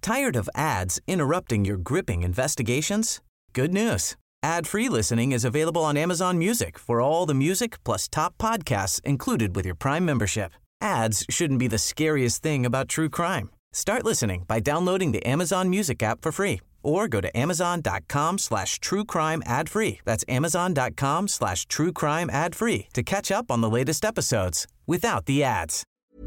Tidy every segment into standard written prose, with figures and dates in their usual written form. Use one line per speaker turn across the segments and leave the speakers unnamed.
Tired of ads interrupting your gripping investigations? Good news. Ad-free listening is available on Amazon Music for all the music plus top podcasts included with your Prime membership. Ads shouldn't be the scariest thing about true crime. Start listening by downloading the Amazon Music app for free or go to amazon.com/truecrime ad-free. That's amazon.com/truecrime ad-free to catch up on the latest episodes without the ads.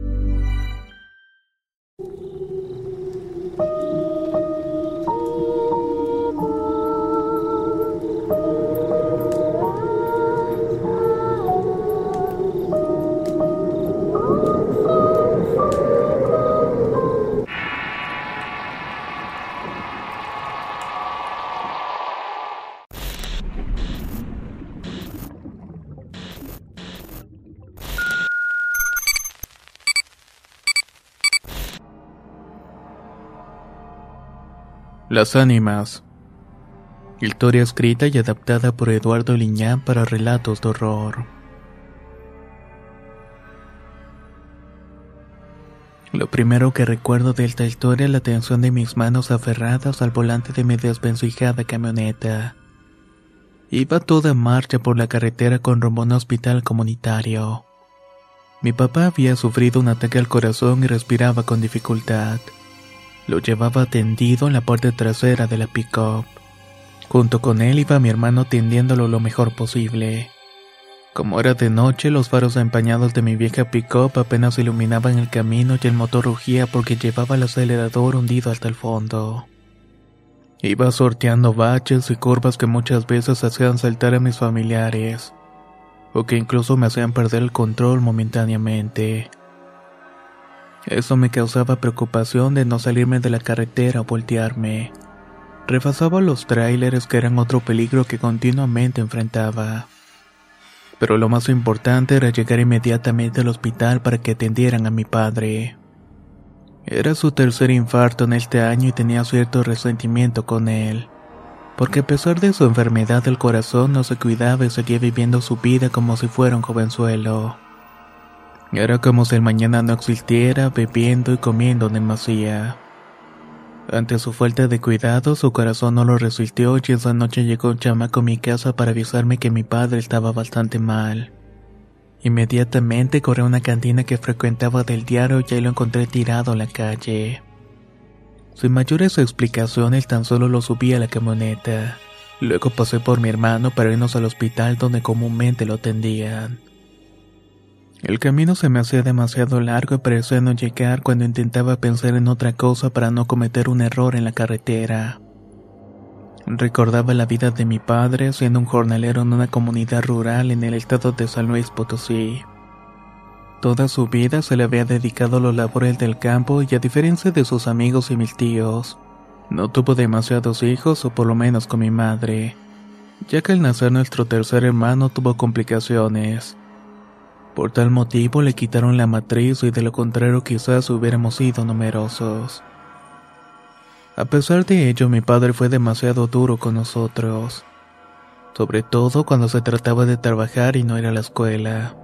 Las ánimas. Historia escrita y adaptada por Eduardo Liñán para relatos de horror. Lo primero que recuerdo de esta historia es la tensión de mis manos aferradas al volante de mi desvencijada camioneta. Iba a toda marcha por la carretera con rumbo a un hospital comunitario. Mi papá había sufrido un ataque al corazón y respiraba con dificultad. Lo llevaba tendido en la parte trasera de la pick-up. Junto con él iba mi hermano tendiéndolo lo mejor posible. Como era de noche, los faros empañados de mi vieja pick-up apenas iluminaban el camino y el motor rugía porque llevaba el acelerador hundido hasta el fondo. Iba sorteando baches y curvas que muchas veces hacían saltar a mis familiares, o que incluso me hacían perder el control momentáneamente. Eso me causaba preocupación de no salirme de la carretera o voltearme. Rebasaba los tráileres que eran otro peligro que continuamente enfrentaba. Pero lo más importante era llegar inmediatamente al hospital para que atendieran a mi padre. Era su tercer infarto en este año y tenía cierto resentimiento con él, porque a pesar de su enfermedad del corazón no se cuidaba y seguía viviendo su vida como si fuera un jovenzuelo. Era como si el mañana no existiera, bebiendo y comiendo en demasía. Ante su falta de cuidado, su corazón no lo resistió y esa noche llegó un chamaco a mi casa para avisarme que mi padre estaba bastante mal. Inmediatamente corrí a una cantina que frecuentaba del diario y ahí lo encontré tirado en la calle. Sin mayores explicaciones, tan solo lo subí a la camioneta. Luego pasé por mi hermano para irnos al hospital donde comúnmente lo atendían. El camino se me hacía demasiado largo y parecía no llegar cuando intentaba pensar en otra cosa para no cometer un error en la carretera. Recordaba la vida de mi padre siendo un jornalero en una comunidad rural en el estado de San Luis Potosí. Toda su vida se le había dedicado a los labores del campo y a diferencia de sus amigos y mis tíos, no tuvo demasiados hijos o por lo menos con mi madre, ya que al nacer nuestro tercer hermano tuvo complicaciones. Por tal motivo le quitaron la matriz y de lo contrario quizás hubiéramos sido numerosos. A pesar de ello, mi padre fue demasiado duro con nosotros, sobre todo cuando se trataba de trabajar y no ir a la escuela.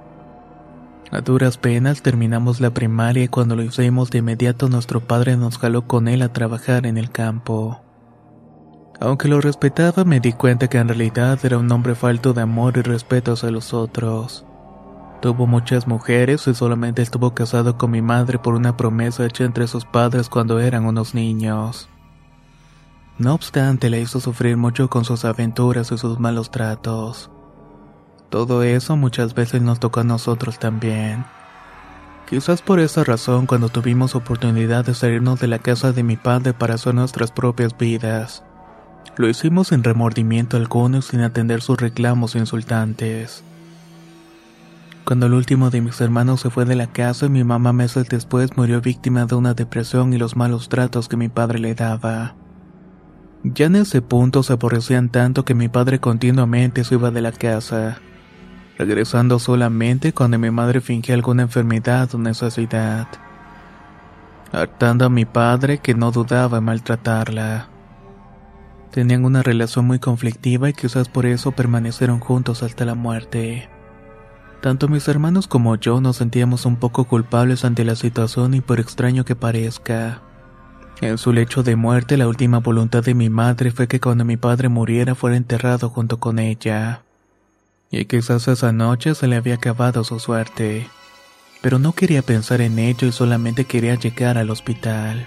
A duras penas terminamos la primaria y cuando lo hicimos de inmediato nuestro padre nos jaló con él a trabajar en el campo. Aunque lo respetaba, me di cuenta que en realidad era un hombre falto de amor y respeto hacia los otros. Tuvo muchas mujeres y solamente estuvo casado con mi madre por una promesa hecha entre sus padres cuando eran unos niños. No obstante, le hizo sufrir mucho con sus aventuras y sus malos tratos. Todo eso muchas veces nos tocó a nosotros también. Quizás por esa razón, cuando tuvimos oportunidad de salirnos de la casa de mi padre para hacer nuestras propias vidas, lo hicimos sin remordimiento alguno y sin atender sus reclamos insultantes. Cuando el último de mis hermanos se fue de la casa, mi mamá meses después murió víctima de una depresión y los malos tratos que mi padre le daba. Ya en ese punto se aborrecían tanto que mi padre continuamente se iba de la casa, regresando solamente cuando mi madre fingía alguna enfermedad o necesidad, hartando a mi padre que no dudaba en maltratarla. Tenían una relación muy conflictiva y quizás por eso permanecieron juntos hasta la muerte. Tanto mis hermanos como yo nos sentíamos un poco culpables ante la situación y por extraño que parezca, En su lecho de muerte, la última voluntad de mi madre fue que cuando mi padre muriera fuera enterrado junto con ella. Y quizás esa noche se le había acabado su suerte. Pero no quería pensar en ello y solamente quería llegar al hospital.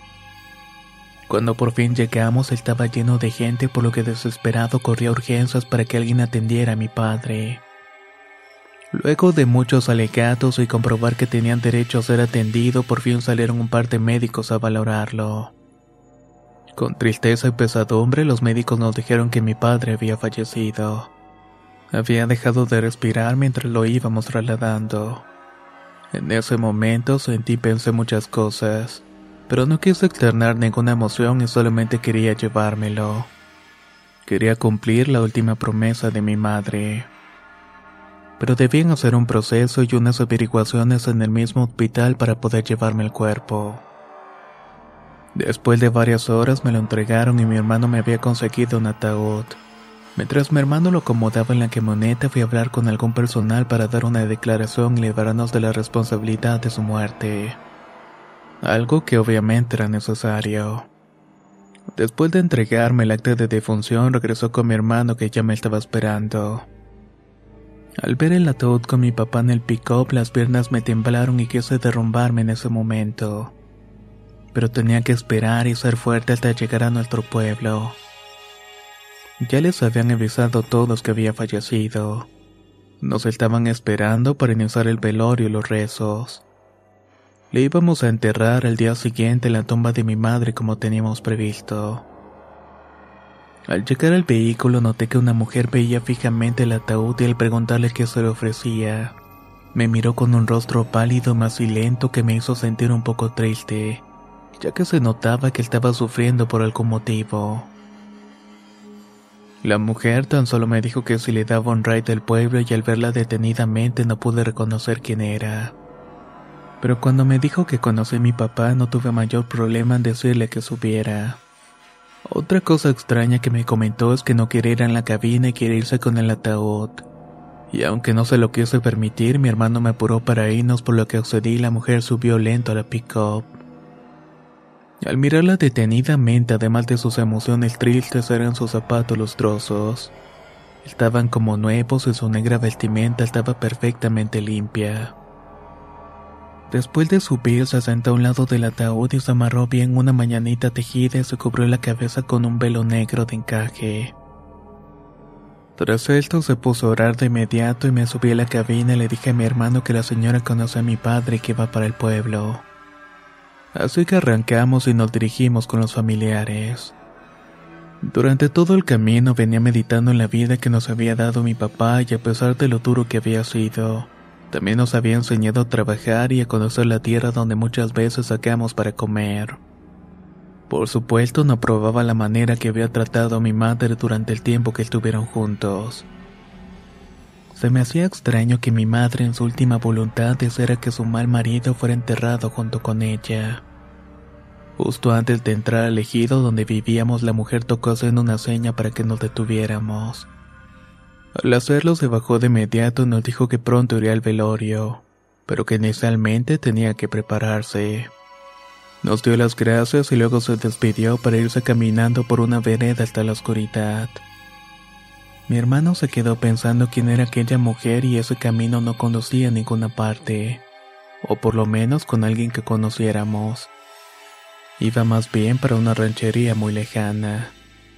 Cuando por fin llegamos estaba lleno de gente, por lo que desesperado corrí a urgencias para que alguien atendiera a mi padre. Luego de muchos alegatos y comprobar que tenían derecho a ser atendido, por fin salieron un par de médicos a valorarlo. Con tristeza y pesadumbre, los médicos nos dijeron que mi padre había fallecido. Había dejado de respirar mientras lo íbamos trasladando. En ese momento sentí y pensé muchas cosas, pero no quise externar ninguna emoción y solamente quería llevármelo. Quería cumplir la última promesa de mi madre. Pero debían hacer un proceso y unas averiguaciones en el mismo hospital para poder llevarme el cuerpo. Después de varias horas me lo entregaron y mi hermano me había conseguido un ataúd. Mientras mi hermano lo acomodaba en la camioneta, fui a hablar con algún personal para dar una declaración y librarnos de la responsabilidad de su muerte. Algo que obviamente era necesario. Después de entregarme el acta de defunción, regresó con mi hermano que ya me estaba esperando. Al ver el ataúd con mi papá en el pick-up, las piernas me temblaron y quise derrumbarme en ese momento. Pero tenía que esperar y ser fuerte hasta llegar a nuestro pueblo. Ya les habían avisado todos que había fallecido. Nos estaban esperando para iniciar el velorio y los rezos. Le íbamos a enterrar al día siguiente en la tumba de mi madre como teníamos previsto. Al llegar al vehículo noté que una mujer veía fijamente el ataúd y al preguntarle qué se le ofrecía, me miró con un rostro pálido más lento que me hizo sentir un poco triste, ya que se notaba que estaba sufriendo por algún motivo. La mujer tan solo me dijo que si le daba un ride del pueblo y al verla detenidamente no pude reconocer quién era. Pero cuando me dijo que conocí a mi papá no tuve mayor problema en decirle que subiera. Otra cosa extraña que me comentó es que no quiere ir en la cabina y quiere irse con el ataúd. Y aunque no se lo quise permitir, mi hermano me apuró para irnos, por lo que accedí y la mujer subió lento a la pick-up. Al mirarla detenidamente, además de sus emociones tristes, eran sus zapatos lustrosos. Estaban como nuevos y su negra vestimenta estaba perfectamente limpia. Después de subir, se sentó a un lado del ataúd y se amarró bien una mañanita tejida y se cubrió la cabeza con un velo negro de encaje. Tras esto se puso a orar de inmediato y me subí a la cabina y le dije a mi hermano que la señora conoce a mi padre y que va para el pueblo. Así que arrancamos y nos dirigimos con los familiares. Durante todo el camino venía meditando en la vida que nos había dado mi papá y a pesar de lo duro que había sido, también nos había enseñado a trabajar y a conocer la tierra donde muchas veces sacamos para comer. Por supuesto, no probaba la manera que había tratado a mi madre durante el tiempo que estuvieron juntos. Se me hacía extraño que mi madre en su última voluntad deseara que su mal marido fuera enterrado junto con ella. Justo antes de entrar al ejido donde vivíamos, la mujer tocó haciendo una seña para que nos detuviéramos. Al hacerlo se bajó de inmediato y nos dijo que pronto iría al velorio, pero que inicialmente tenía que prepararse. Nos dio las gracias y luego se despidió para irse caminando por una vereda hasta la oscuridad. Mi hermano se quedó pensando quién era aquella mujer y ese camino no conducía a ninguna parte, o por lo menos con alguien que conociéramos. Iba más bien para una ranchería muy lejana.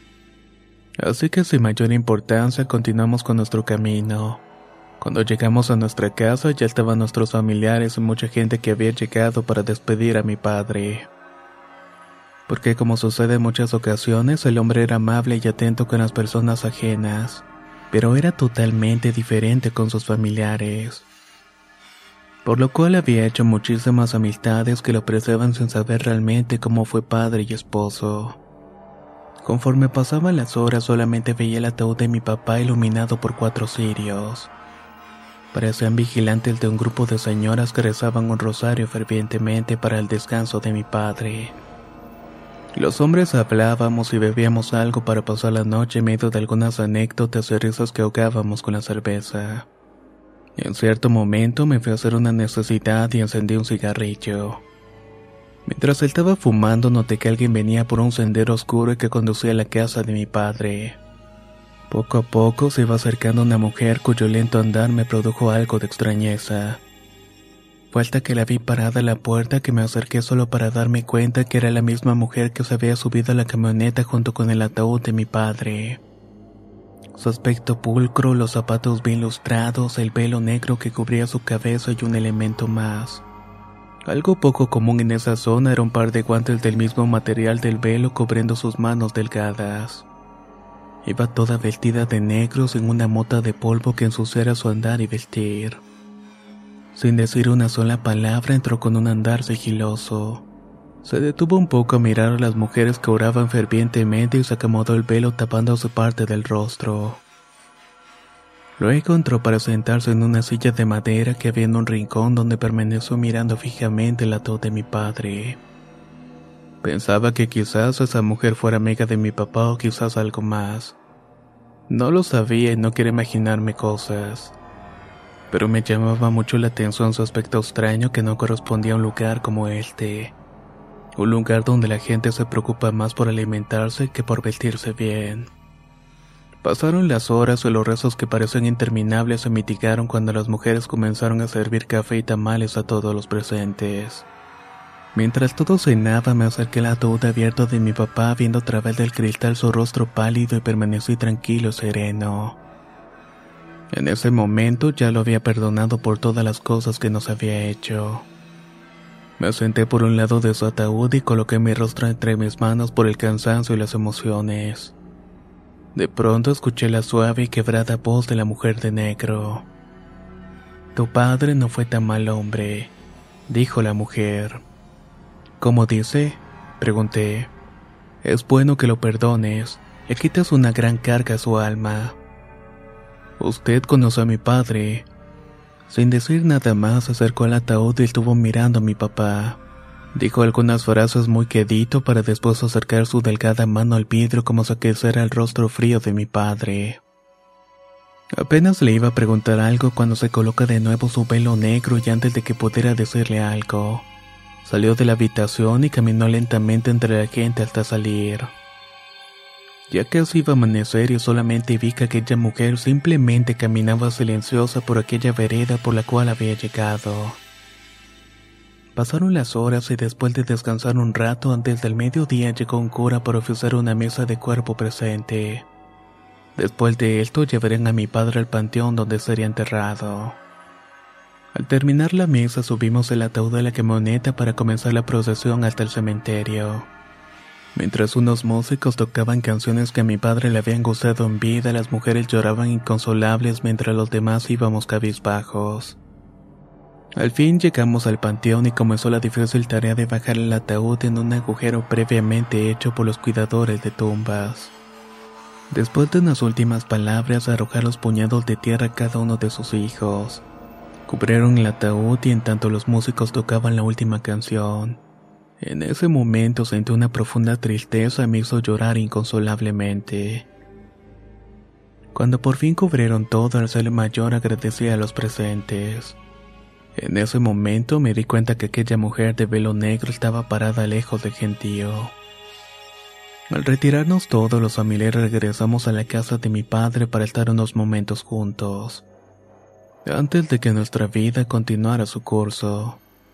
Así que sin mayor importancia continuamos con nuestro camino. Cuando llegamos a nuestra casa ya estaban nuestros familiares y mucha gente que había llegado para despedir a mi padre. Porque como sucede en muchas ocasiones, el hombre era amable y atento con las personas ajenas, pero era totalmente diferente con sus familiares. Por lo cual había hecho muchísimas amistades que lo apreciaban sin saber realmente cómo fue padre y esposo. Conforme pasaban las horas solamente veía el ataúd de mi papá iluminado por 4 cirios. Parecían vigilantes de un grupo de señoras que rezaban un rosario fervientemente para el descanso de mi padre. Los hombres hablábamos y bebíamos algo para pasar la noche en medio de algunas anécdotas y risas que ahogábamos con la cerveza. En cierto momento me fui a hacer una necesidad y encendí un cigarrillo. Mientras estaba fumando, noté que alguien venía por un sendero oscuro que conducía a la casa de mi padre. Poco a poco se iba acercando una mujer cuyo lento andar me produjo algo de extrañeza. Fue hasta que la vi parada a la puerta que me acerqué solo para darme cuenta que era la misma mujer que se había subido a la camioneta junto con el ataúd de mi padre. Su aspecto pulcro, los zapatos bien lustrados, el velo negro que cubría su cabeza y un elemento más. Algo poco común en esa zona era un par de guantes del mismo material del velo cubriendo sus manos delgadas. Iba toda vestida de negro sin una mota de polvo que ensuciara su andar y vestir. Sin decir una sola palabra entró con un andar sigiloso. Se detuvo un poco a mirar a las mujeres que oraban fervientemente y se acomodó el velo tapando su parte del rostro. Luego entró para sentarse en una silla de madera que había en un rincón donde permaneció mirando fijamente el ataúd de mi padre. Pensaba que quizás esa mujer fuera amiga de mi papá o quizás algo más. No lo sabía y no quería imaginarme cosas. Pero me llamaba mucho la atención su aspecto extraño que no correspondía a un lugar como este. Un lugar donde la gente se preocupa más por alimentarse que por vestirse bien. Pasaron las horas y los rezos que parecen interminables se mitigaron cuando las mujeres comenzaron a servir café y tamales a todos los presentes. Mientras todos cenaban me acerqué al ataúd abierto de mi papá viendo a través del cristal su rostro pálido y permanecí tranquilo y sereno. En ese momento ya lo había perdonado por todas las cosas que nos había hecho. Me senté por un lado de su ataúd y coloqué mi rostro entre mis manos por el cansancio y las emociones. De pronto escuché la suave y quebrada voz de la mujer de negro. «Tu padre no fue tan mal hombre», dijo la mujer. «¿Cómo dice?», pregunté. «Es bueno que lo perdones, le quitas una gran carga a su alma». «Usted conoce a mi padre». Sin decir nada más, se acercó al ataúd y estuvo mirando a mi papá. Dijo algunas frases muy quedito para después acercar su delgada mano al vidrio como si aqueciera el rostro frío de mi padre. Apenas le iba a preguntar algo cuando se coloca de nuevo su velo negro y antes de que pudiera decirle algo, salió de la habitación y caminó lentamente entre la gente hasta salir. Ya casi iba a amanecer y solamente vi que aquella mujer simplemente caminaba silenciosa por aquella vereda por la cual había llegado. Pasaron las horas y después de descansar un rato antes del mediodía llegó un cura para ofrecer una mesa de cuerpo presente. Después de esto llevarían a mi padre al panteón donde sería enterrado. Al terminar la mesa subimos el ataúd de la camioneta para comenzar la procesión hasta el cementerio. Mientras unos músicos tocaban canciones que a mi padre le habían gustado en vida, las mujeres lloraban inconsolables mientras los demás íbamos cabizbajos. Al fin llegamos al panteón y comenzó la difícil tarea de bajar el ataúd en un agujero previamente hecho por los cuidadores de tumbas. Después de unas últimas palabras, arrojar los puñados de tierra a cada uno de sus hijos. Cubrieron el ataúd y en tanto los músicos tocaban la última canción. En ese momento sentí una profunda tristeza y me hizo llorar inconsolablemente. Cuando por fin cubrieron todo, el ser mayor agradecía a los presentes. En ese momento me di cuenta que aquella mujer de velo negro estaba parada lejos del gentío. Al retirarnos todos los familiares regresamos a la casa de mi padre para estar unos momentos juntos, antes de que nuestra vida continuara su curso.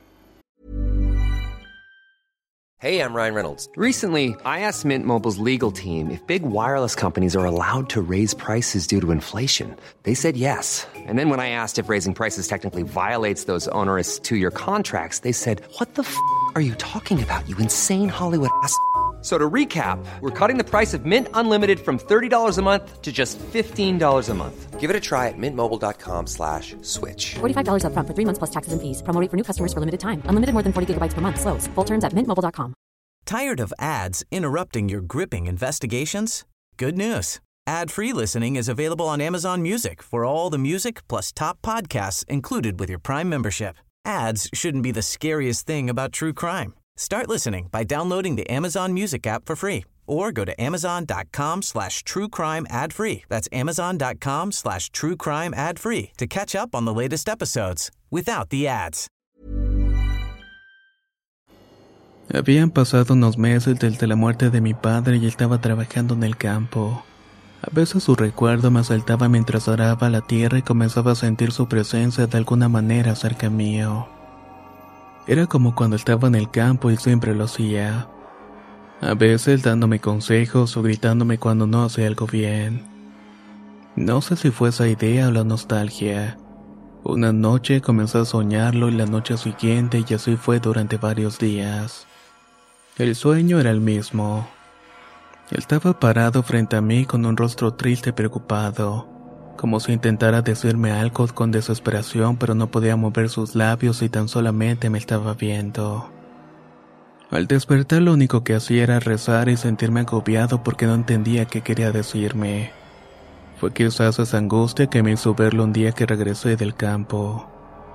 Hey, I'm Ryan Reynolds. Recently, I asked Mint Mobile's legal team if big wireless companies are allowed to raise prices due to inflation. They said yes. And then when I asked if raising prices technically violates those onerous two-year contracts, they said, "What the f*** are you talking about, you insane Hollywood ass?" So to recap, we're cutting the price of Mint Unlimited from $30 a month to just $15 a month. Give it a try at mintmobile.com/switch.
$45 up front for 3 months plus taxes and fees. Promo rate for new customers for limited time. Unlimited more than 40 gigabytes per month. Slows full terms at mintmobile.com.
Tired of ads interrupting your gripping investigations? Good news. Ad-free listening is available on Amazon Music for all the music plus top podcasts included with your Prime membership. Ads shouldn't be the scariest thing about true crime. Start listening by downloading the Amazon Music app for free or go to amazon.com/truecrime ad-free. That's amazon.com/truecrime ad-free to catch up on the latest episodes without the ads.
Habían pasado unos meses desde la muerte de mi padre y estaba trabajando en el campo. A veces su recuerdo me asaltaba mientras araba la tierra y comenzaba a sentir su presencia de alguna manera cerca mío. Era como cuando estaba en el campo y siempre lo hacía. A veces dándome consejos o gritándome cuando no hacía algo bien. No sé si fue esa idea o la nostalgia. Una noche comencé a soñarlo y la noche siguiente y así fue durante varios días. El sueño era el mismo. Estaba parado frente a mí con un rostro triste y preocupado, como si intentara decirme algo con desesperación, pero no podía mover sus labios y tan solamente me estaba viendo. Al despertar lo único que hacía era rezar y sentirme agobiado porque no entendía qué quería decirme. Fue quizás esa angustia que me hizo verlo un día que regresé del campo.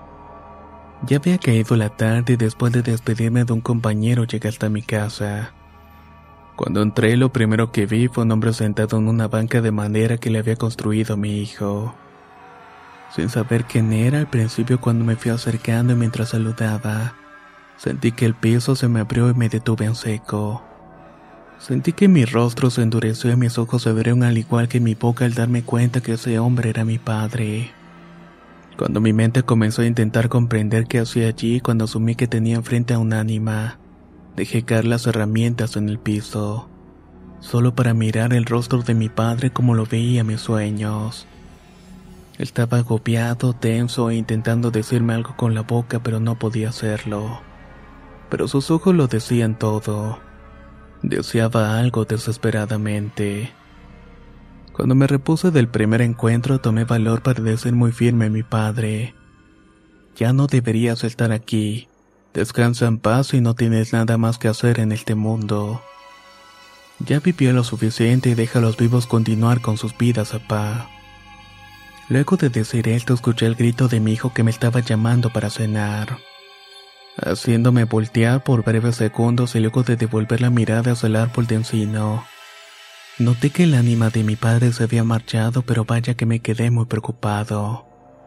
Ya había caído la tarde y después de despedirme de un compañero llegué hasta mi casa. Cuando entré, lo primero que vi fue un hombre sentado en una banca de madera que le había construido mi hijo. Sin saber quién era, al principio cuando me fui acercando y mientras saludaba, sentí que el piso se me abrió y me detuve en seco. Sentí que mi rostro se endureció y mis ojos se abrieron al igual que mi boca al darme cuenta que ese hombre era mi padre. Cuando mi mente comenzó a intentar comprender qué hacía allí, cuando asumí que tenía enfrente a un ánima, dejé caer las herramientas en el piso, solo para mirar el rostro de mi padre como lo veía en mis sueños. Estaba agobiado, tenso e intentando decirme algo con la boca, pero no podía hacerlo. Pero sus ojos lo decían todo. Deseaba algo desesperadamente. Cuando me repuse del primer encuentro, tomé valor para decir muy firme a mi padre: ya no deberías estar aquí. Descansa en paz y no tienes nada más que hacer en este mundo. Ya vivió lo suficiente y deja a los vivos continuar con sus vidas, papá. Luego de decir esto, escuché el grito de mi hijo que me estaba llamando para cenar, haciéndome voltear por breves segundos y luego de devolver la mirada hacia el árbol de encino. Noté que el ánima de mi padre se había marchado, pero vaya que me quedé muy preocupado.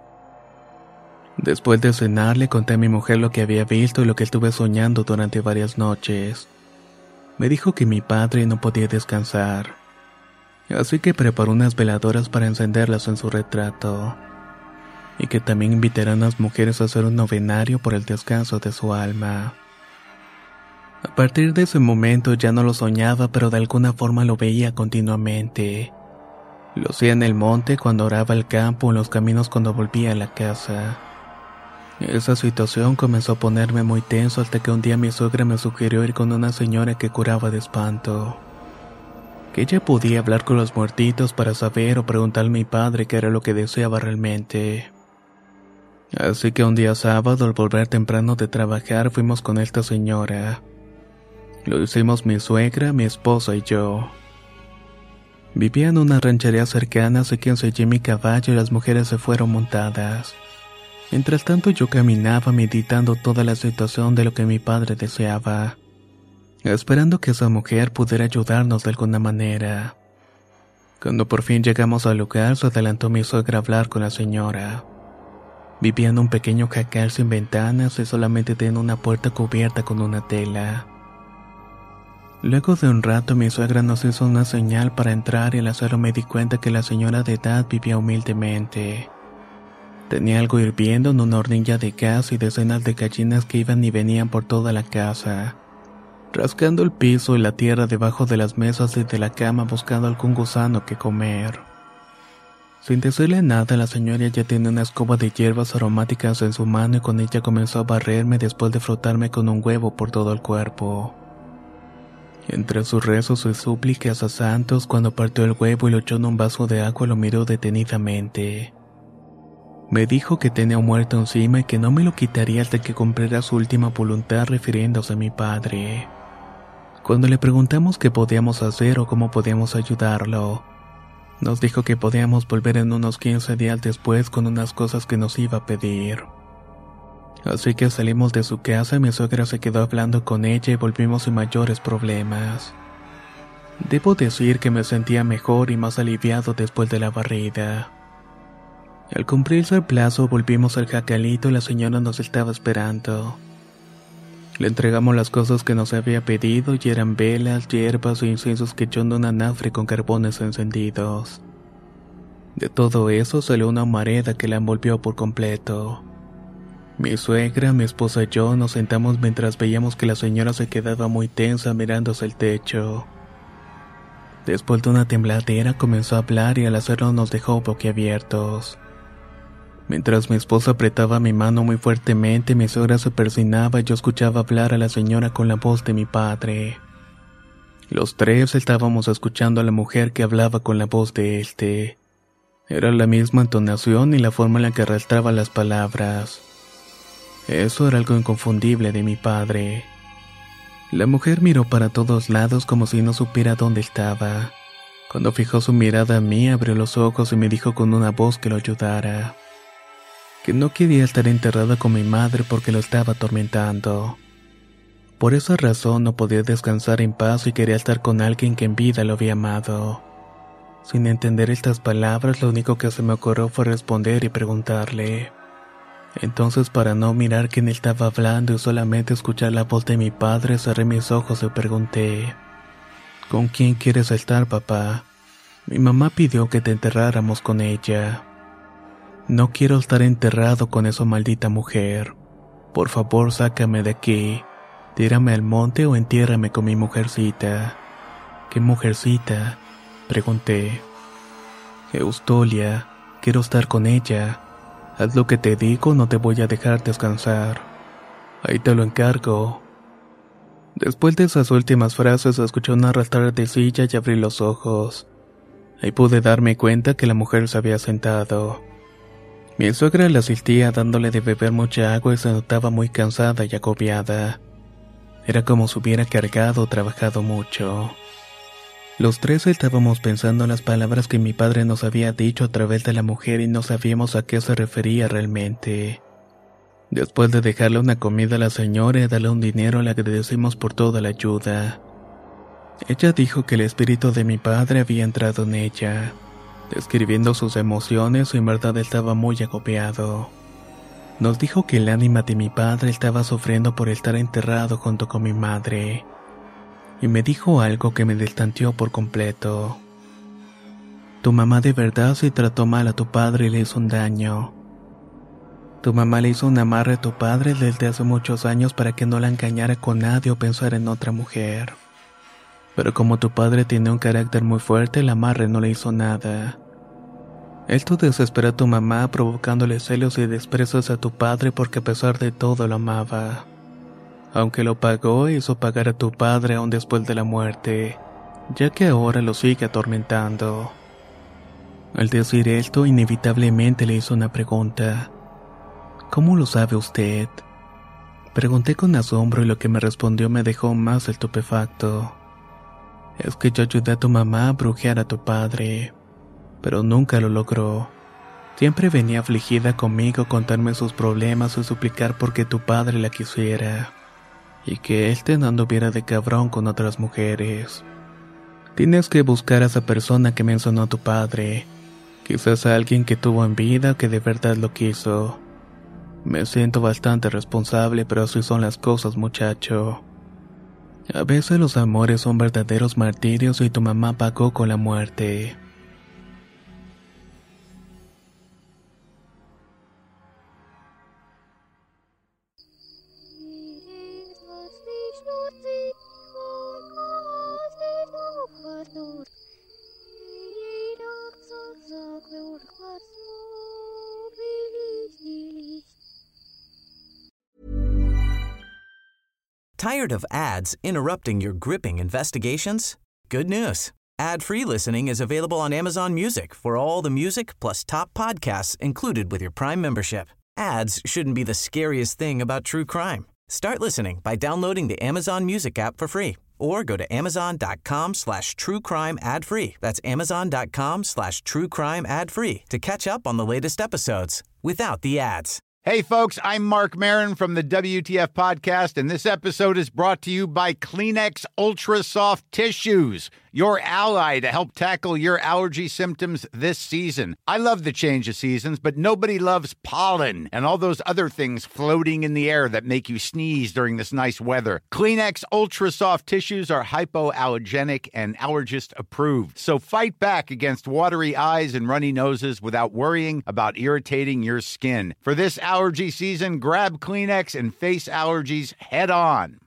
Después de cenar, le conté a mi mujer lo que había visto y lo que estuve soñando durante varias noches. Me dijo que mi padre no podía descansar, así que preparó unas veladoras para encenderlas en su retrato, y que también invitará a unas mujeres a hacer un novenario por el descanso de su alma. A partir de ese momento ya no lo soñaba, pero de alguna forma lo veía continuamente. Lo hacía en el monte cuando oraba el campo, en los caminos cuando volvía a la casa. Esa situación comenzó a ponerme muy tenso hasta que un día mi suegra me sugirió ir con una señora que curaba de espanto, que ella podía hablar con los muertitos para saber o preguntar a mi padre qué era lo que deseaba realmente. Así que un día sábado, al volver temprano de trabajar, fuimos con esta señora. Lo hicimos mi suegra, mi esposa y yo. Vivía en una ranchería cercana, así que ensillé mi caballo y las mujeres se fueron montadas. Mientras tanto yo caminaba meditando toda la situación de lo que mi padre deseaba, esperando que esa mujer pudiera ayudarnos de alguna manera. Cuando por fin llegamos al lugar, se adelantó mi suegra a hablar con la señora. Vivía en un pequeño jacal sin ventanas y solamente tenía una puerta cubierta con una tela. Luego de un rato mi suegra nos hizo una señal para entrar y al hacerlo me di cuenta que la señora de edad vivía humildemente. Tenía algo hirviendo en una hornilla de gas y decenas de gallinas que iban y venían por toda la casa, rascando el piso y la tierra debajo de las mesas y de la cama buscando algún gusano que comer. Sin decirle nada, la señora ya tenía una escoba de hierbas aromáticas en su mano y con ella comenzó a barrerme después de frotarme con un huevo por todo el cuerpo. Entre sus rezos y súplicas a santos, cuando partió el huevo y lo echó en un vaso de agua, lo miró detenidamente. Me dijo que tenía un muerto encima y que no me lo quitaría hasta que cumpliera su última voluntad, refiriéndose a mi padre. Cuando le preguntamos qué podíamos hacer o cómo podíamos ayudarlo, nos dijo que podíamos volver en unos 15 días después con unas cosas que nos iba a pedir. Así que salimos de su casa y mi suegra se quedó hablando con ella y volvimos sin mayores problemas. Debo decir que me sentía mejor y más aliviado después de la barrida. Al cumplirse el plazo volvimos al jacalito y la señora nos estaba esperando. Le entregamos las cosas que nos había pedido y eran velas, hierbas o inciensos que echó en un anafre con carbones encendidos. De todo eso salió una humareda que la envolvió por completo. Mi suegra, mi esposa y yo nos sentamos mientras veíamos que la señora se quedaba muy tensa mirándose el techo. Después de una tembladera comenzó a hablar y al hacerlo nos dejó boquiabiertos. Mientras mi esposa apretaba mi mano muy fuertemente, mi suegra se persignaba y yo escuchaba hablar a la señora con la voz de mi padre. Los tres estábamos escuchando a la mujer que hablaba con la voz de éste. Era la misma entonación y la forma en la que arrastraba las palabras. Eso era algo inconfundible de mi padre. La mujer miró para todos lados como si no supiera dónde estaba. Cuando fijó su mirada a mí, abrió los ojos y me dijo con una voz que lo ayudara. Que no quería estar enterrada con mi madre porque lo estaba atormentando. Por esa razón no podía descansar en paz y quería estar con alguien que en vida lo había amado. Sin entender estas palabras, lo único que se me ocurrió fue responder y preguntarle. Entonces, para no mirar quién estaba hablando y solamente escuchar la voz de mi padre, cerré mis ojos y pregunté: ¿Con quién quieres estar, papá? Mi mamá pidió que te enterráramos con ella. No quiero estar enterrado con esa maldita mujer. Por favor, sácame de aquí. Tírame al monte o entiérrame con mi mujercita. ¿Qué mujercita?, pregunté. Eustolia, quiero estar con ella. Haz lo que te digo, no te voy a dejar descansar. Ahí te lo encargo. Después de esas últimas frases, escuché un arrastrar de silla y abrí los ojos. Ahí pude darme cuenta que la mujer se había sentado. Mi suegra la asistía dándole de beber mucha agua y se notaba muy cansada y agobiada. Era como si hubiera cargado o trabajado mucho. Los tres estábamos pensando en las palabras que mi padre nos había dicho a través de la mujer y no sabíamos a qué se refería realmente. Después de dejarle una comida a la señora y darle un dinero, le agradecimos por toda la ayuda. Ella dijo que el espíritu de mi padre había entrado en ella, describiendo sus emociones y en verdad estaba muy agobiado. Nos dijo que el ánima de mi padre estaba sufriendo por estar enterrado junto con mi madre. Y me dijo algo que me destanteó por completo. Tu mamá de verdad se trató mal a tu padre y le hizo un daño. Tu mamá le hizo un amarre a tu padre desde hace muchos años para que no la engañara con nadie o pensara en otra mujer. Pero como tu padre tiene un carácter muy fuerte, el amarre no le hizo nada. Esto desesperó a tu mamá, provocándole celos y desprecios a tu padre porque a pesar de todo lo amaba. Aunque lo pagó, hizo pagar a tu padre aún después de la muerte, ya que ahora lo sigue atormentando. Al decir esto, inevitablemente le hizo una pregunta. ¿Cómo lo sabe usted? Pregunté con asombro y lo que me respondió me dejó más estupefacto. Es que yo ayudé a tu mamá a brujear a tu padre, pero nunca lo logró. Siempre venía afligida conmigo a contarme sus problemas y suplicar porque tu padre la quisiera, y que éste no anduviera de cabrón con otras mujeres. Tienes que buscar a esa persona que mencionó a tu padre, quizás a alguien que tuvo en vida o que de verdad lo quiso. Me siento bastante responsable, pero así son las cosas, muchacho. A veces los amores son verdaderos martirios y tu mamá pagó con la muerte.
Tired of ads interrupting your gripping investigations? Good news. Ad-free listening is available on Amazon Music for all the music plus top podcasts included with your Prime membership. Ads shouldn't be the scariest thing about true crime. Start listening by downloading the Amazon Music app for free or go to amazon.com/truecrime ad-free. That's amazon.com/truecrime ad-free to catch up on the latest episodes without the ads.
Hey, folks, I'm Mark Maron from the WTF Podcast, and this episode is brought to you by Kleenex Ultra Soft Tissues, your ally to help tackle your allergy symptoms this season. I love the change of seasons, but nobody loves pollen and all those other things floating in the air that make you sneeze during this nice weather. Kleenex Ultra Soft Tissues are hypoallergenic and allergist approved. So fight back against watery eyes and runny noses without worrying about irritating your skin. For this allergy season, grab Kleenex and face allergies head on.